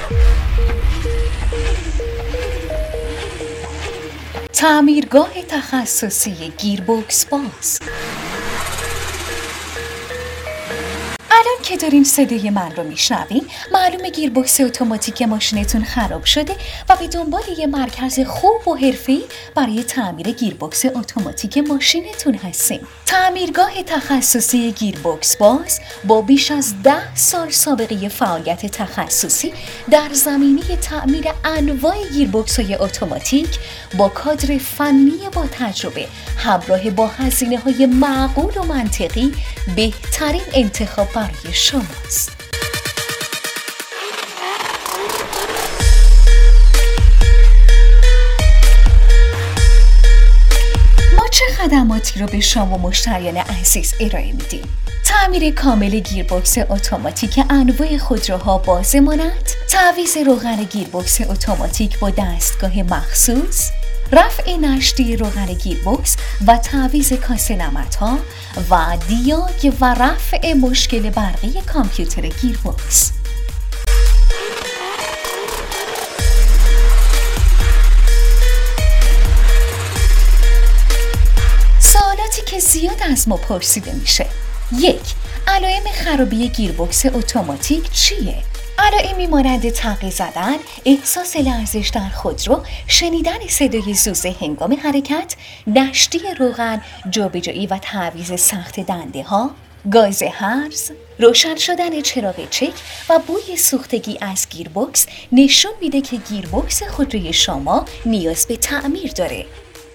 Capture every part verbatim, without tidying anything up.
تعمیرگاه تخصصی گیربکس باز. الان که دارین صدای من رو میشنوین، معلومه گیربکس اتوماتیک ماشینتون خراب شده و به دنبال یه مرکز خوب و حرفه‌ای برای تعمیر گیربکس اتوماتیک ماشینتون هستیم. تعمیرگاه تخصصی گیربکس باز با بیش از ده سال سابقه فعالیت تخصصی در زمینه تعمیر انواع گیربکس‌های اتوماتیک با کادر فنی با تجربه همراه با هزینه‌های معقول و منطقی بهترین انتخاب برای شماست. ما چه خدماتی رو به شما مشتریان عزیز ارائه میدیم؟ تعمیر کامل گیربکس اتوماتیک انواع خودروها با ضمانت، تعویض روغن گیربکس اتوماتیک با دستگاه مخصوص، رفع نشتی روغن گیربکس و تعویض کاسه نمدها و دیاگ و رفع مشکل برقی کامپیوتر گیربکس. سوالاتی که زیاد از ما پرسیده میشه: یک، علائم خرابی گیربکس اتوماتیک چیه؟ علائمی مانند تقی زدن، احساس لرزش در خودرو، شنیدن صدای زوزه هنگام حرکت، نشتی روغن، جابجایی و تعویض سخت دنده ها، گاز هرز، روشن شدن چراغ چک و بوی سوختگی از گیربکس نشون میده که گیربکس خودروی شما نیاز به تعمیر داره.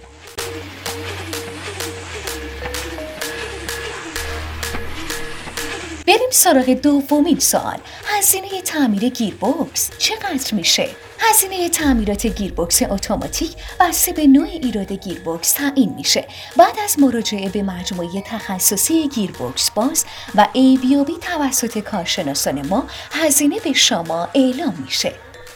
بریم سراغ دومین سوال: هزینه تعمیر گیربکس چقدر میشه؟ هزینه تعمیرات گیربکس اتوماتیک بسته به نوع ایراد گیربکس تعیین میشه. بعد از مراجعه به مجموعه تخصصی گیربکس باز و ارزیابی توسط کارشناسان ما، هزینه به شما اعلام میشه.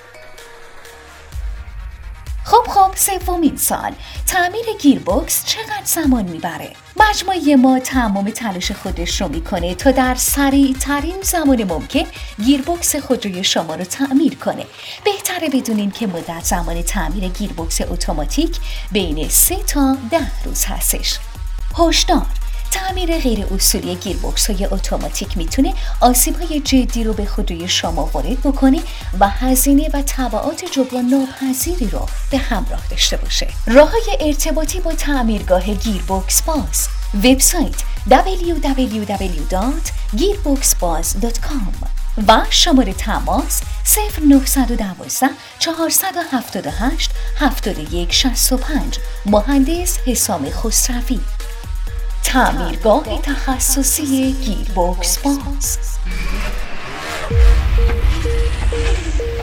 خب خب سومین سال: تعمیر گیربکس چقدر زمان میبره؟ مجموعه ما تمام تلاش خودش رو میکنه تا در سریع ترین زمان ممکن گیربکس خودروی شما رو تعمیر کنه. بهتره بدونین که مدت زمان تعمیر گیربکس اتوماتیک بین سه تا ده روز هستش. هشدار: تعمیر غیر اصولی گیربکس های اتوماتیک میتونه آسیب های جدی رو به خودروی شما وارد بکنه و هزینه و تبعات جبران ناپذیری رو به همراه داشته باشه. راه‌های ارتباطی با تعمیرگاه گیربکس باز: وبسایت دبلیو دبلیو دبلیو دات گیربکس باز دات کام و شماره تماس صفر نه یک دو چهار هفت هشت هفت یک شش پنج. مهندس حسام خسروی. تعمیرگاه تخصصی گیربکس باز.